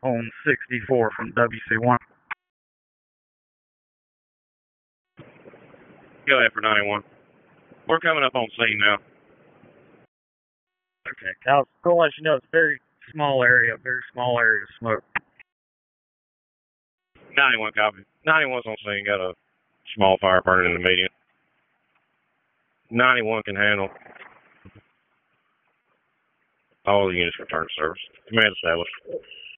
on 64 from WC1. Go ahead for 91. We're coming up on scene now. Okay, I was going to let you know it's a very small area of smoke. 91 copy. 91's on scene. Got a small fire burning in the median. 91 can handle. All the units return to service. Command established.